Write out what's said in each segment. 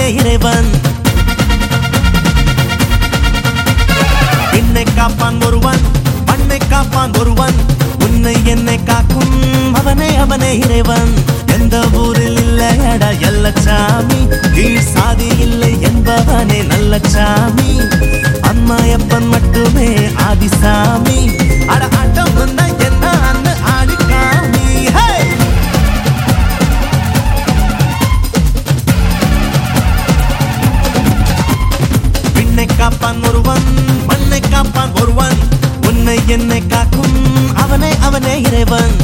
அவனே இறைவன். என்னை காப்பான் ஒருவன், மண்ணை காப்பான் ஒருவன், உன்னை என்னை காக்கும் அவனே அவனே இறைவன். எந்த ஊரில் இல்லையடா எல்லச்சாமி, கீழ் சாதி இல்லை என்பவனே நல்ல சாமி. அம்மாயப்பன் மட்டுமே ஆதிசாமி, அட ஆட்டம் வந்தா என்ன அண்ணு ஆடிக்காமி. விண்ணை காப்பான் ஒருவன், மண்ணை காப்பான் ஒருவன், உன்னை என்னை காக்கும் அவனே அவனே இறைவன்.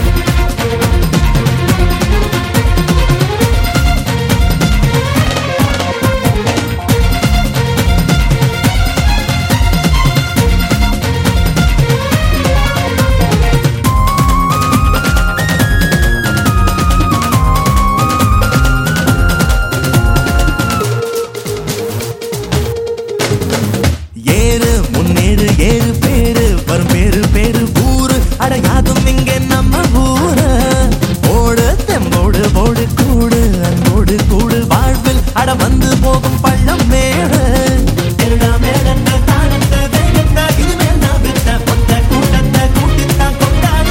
முன்னேறு ஏழு பேரு வரும் பேரு பேரு ஊரு, அடையாதும் இங்கே நம்ம ஊரு. ஓடு தெம்போடு போடு கூடு, அன்போடு கூடு வாழ்வில் அட வந்து போகும் பள்ளம் மேடு. திருடா மேடத்த தானத்த வேகத்த இனிமேல் நான் விட்ட மொத்த கூட்டத்தை கூட்டித்தான் கொண்டாடு.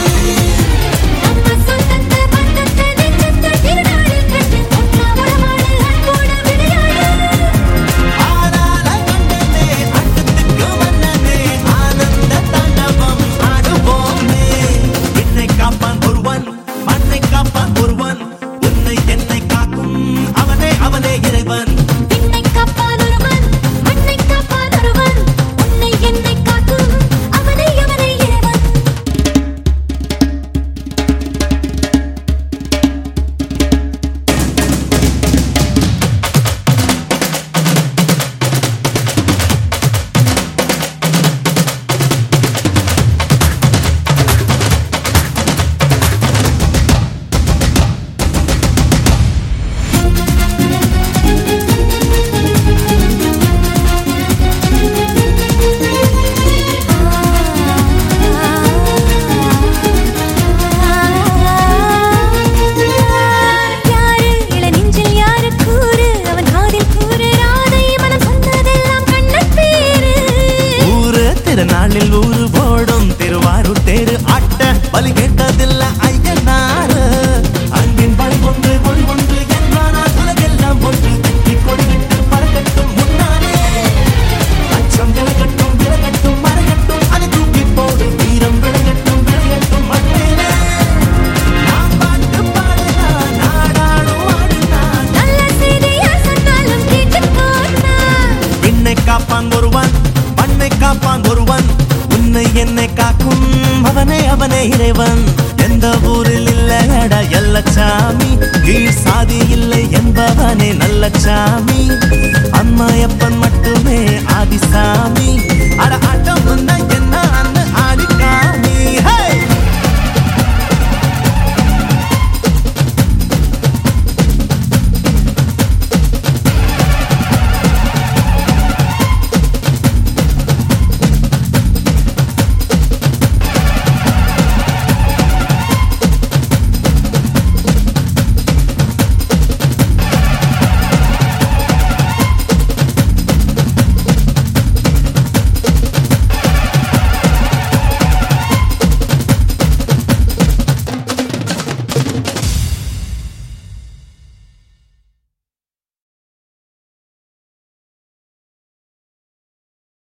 நாளில் ஊரு போடும் திருவாரூர் தேரு ஆட்ட பலி கேட்டதில்ல ஐயனாரு. அன்பின் பலி ஒன்று மொழி ஒன்று என்றானால் உலகெல்லாம் ஒன்று. வெற்றி கொடிவிட்டு பறக்கட்டும் முன்னாலே, அச்சம் விலகட்டும் விலகட்டும் மறையட்டும், அதை தூக்கி போடு. வீரம் விளையட்டும் விளையட்டும் மண்ணேலே, நாம் பாட்டு பாடுனா நாடாடும் ஆடுனா. நல்ல செய்தியா சொன்னாலும் கேட்டு போனா. விண்ணை காப்பான் ஒருவன், மண்ணை காப்பான் ஒருவன், உன்னை என்னை காக்கும் அவனே அவனே இறைவன். எந்த ஊரில் இல்லையடா எல்லச்சாமி, கீழ் சாதி இல்லை என்பவனே நல்ல சாமி. அம்மாயப்பன் மட்டுமே ஆதி